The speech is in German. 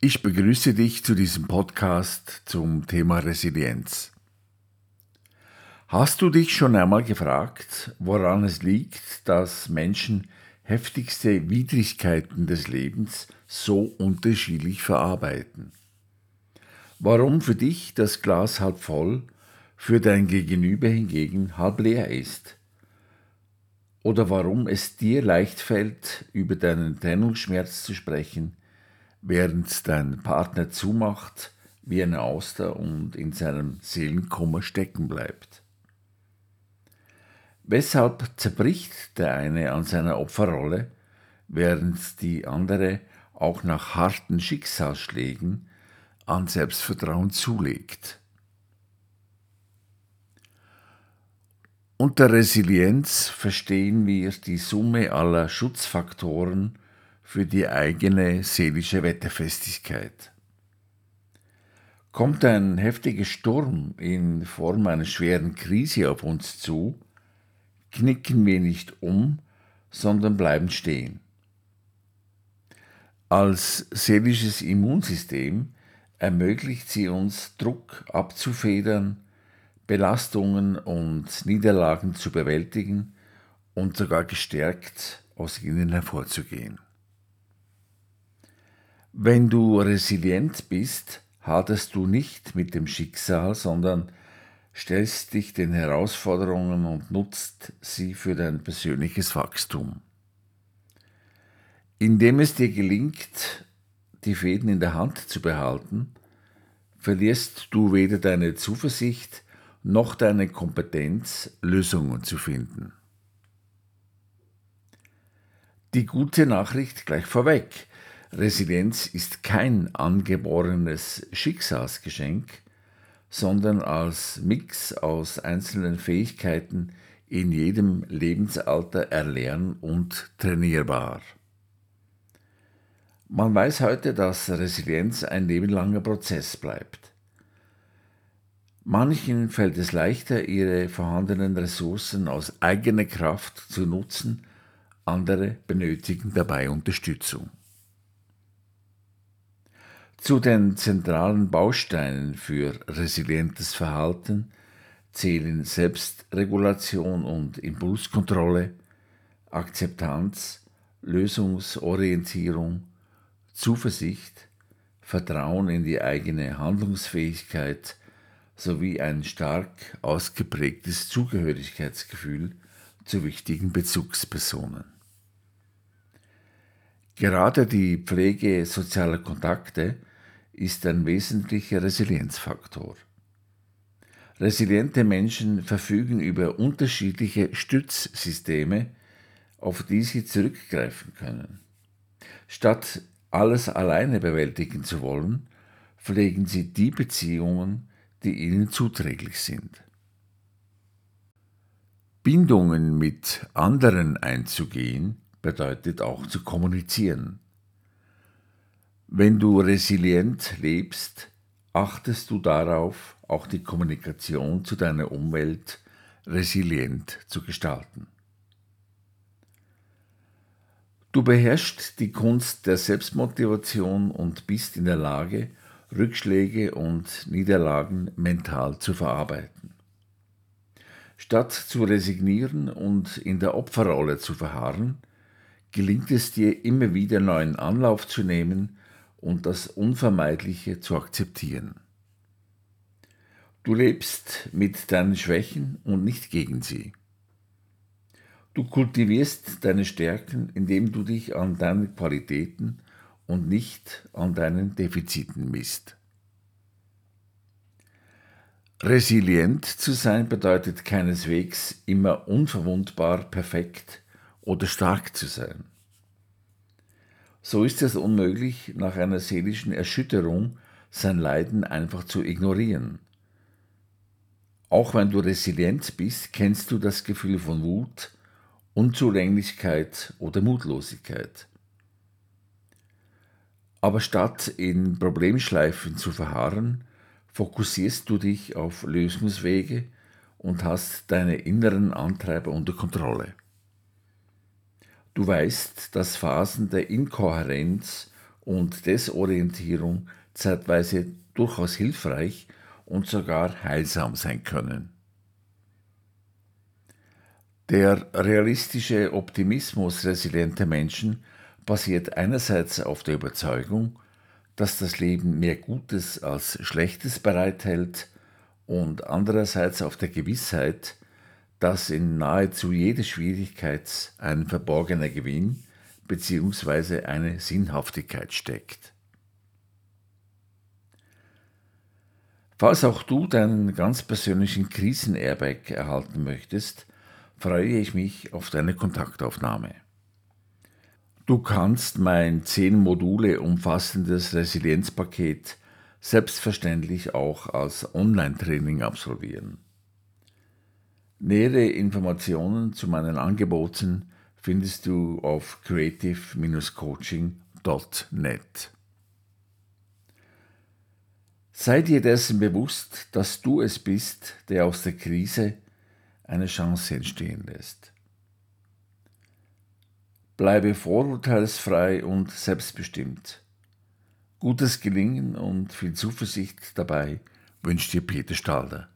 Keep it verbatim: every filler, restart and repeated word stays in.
Ich begrüße dich zu diesem Podcast zum Thema Resilienz. Hast du dich schon einmal gefragt, woran es liegt, dass Menschen heftigste Widrigkeiten des Lebens so unterschiedlich verarbeiten? Warum für dich das Glas halb voll, für dein Gegenüber hingegen halb leer ist? Oder warum es dir leicht fällt, über deinen Trennungsschmerz zu sprechen, während dein Partner zumacht wie eine Auster und in seinem Seelenkummer stecken bleibt? Weshalb zerbricht der eine an seiner Opferrolle, während die andere auch nach harten Schicksalsschlägen an Selbstvertrauen zulegt? Unter Resilienz verstehen wir die Summe aller Schutzfaktoren für die eigene seelische Wetterfestigkeit. Kommt ein heftiger Sturm in Form einer schweren Krise auf uns zu, knicken wir nicht um, sondern bleiben stehen. Als seelisches Immunsystem ermöglicht sie uns, Druck abzufedern, Belastungen und Niederlagen zu bewältigen und sogar gestärkt aus ihnen hervorzugehen. Wenn du resilient bist, haderst du nicht mit dem Schicksal, sondern stellst dich den Herausforderungen und nutzt sie für dein persönliches Wachstum. Indem es dir gelingt, die Fäden in der Hand zu behalten, verlierst du weder deine Zuversicht noch deine Kompetenz, Lösungen zu finden. Die gute Nachricht gleich vorweg: Resilienz ist kein angeborenes Schicksalsgeschenk, sondern als Mix aus einzelnen Fähigkeiten in jedem Lebensalter erlern- und trainierbar. Man weiß heute, dass Resilienz ein lebenlanger Prozess bleibt. Manchen fällt es leichter, ihre vorhandenen Ressourcen aus eigener Kraft zu nutzen, andere benötigen dabei Unterstützung. Zu den zentralen Bausteinen für resilientes Verhalten zählen Selbstregulation und Impulskontrolle, Akzeptanz, Lösungsorientierung, Zuversicht, Vertrauen in die eigene Handlungsfähigkeit sowie ein stark ausgeprägtes Zugehörigkeitsgefühl zu wichtigen Bezugspersonen. Gerade die Pflege sozialer Kontakte ist ein wesentlicher Resilienzfaktor. Resiliente Menschen verfügen über unterschiedliche Stützsysteme, auf die sie zurückgreifen können. Statt alles alleine bewältigen zu wollen, pflegen sie die Beziehungen, die ihnen zuträglich sind. Bindungen mit anderen einzugehen bedeutet auch zu kommunizieren. Wenn du resilient lebst, achtest du darauf, auch die Kommunikation zu deiner Umwelt resilient zu gestalten. Du beherrschst die Kunst der Selbstmotivation und bist in der Lage, Rückschläge und Niederlagen mental zu verarbeiten. Statt zu resignieren und in der Opferrolle zu verharren, gelingt es dir immer wieder neuen Anlauf zu nehmen und das Unvermeidliche zu akzeptieren. Du lebst mit deinen Schwächen und nicht gegen sie. Du kultivierst deine Stärken, indem du dich an deinen Qualitäten und nicht an deinen Defiziten misst. Resilient zu sein bedeutet keineswegs immer unverwundbar, perfekt oder stark zu sein. So ist es unmöglich, nach einer seelischen Erschütterung sein Leiden einfach zu ignorieren. Auch wenn du resilient bist, kennst du das Gefühl von Wut, Unzulänglichkeit oder Mutlosigkeit. Aber statt in Problemschleifen zu verharren, fokussierst du dich auf Lösungswege und hast deine inneren Antreiber unter Kontrolle. Du weißt, dass Phasen der Inkohärenz und Desorientierung zeitweise durchaus hilfreich und sogar heilsam sein können. Der realistische Optimismus resilienter Menschen basiert einerseits auf der Überzeugung, dass das Leben mehr Gutes als Schlechtes bereithält und andererseits auf der Gewissheit, dass in nahezu jeder Schwierigkeit ein verborgener Gewinn bzw. eine Sinnhaftigkeit steckt. Falls auch du deinen ganz persönlichen Krisen-Airbag erhalten möchtest, freue ich mich auf deine Kontaktaufnahme. Du kannst mein zehn Module umfassendes Resilienzpaket selbstverständlich auch als Online-Training absolvieren. Nähere Informationen zu meinen Angeboten findest du auf creative Bindestrich coaching Punkt net. Sei dir dessen bewusst, dass du es bist, der aus der Krise eine Chance entstehen lässt. Bleibe vorurteilsfrei und selbstbestimmt. Gutes Gelingen und viel Zuversicht dabei wünscht dir Peter Stalder.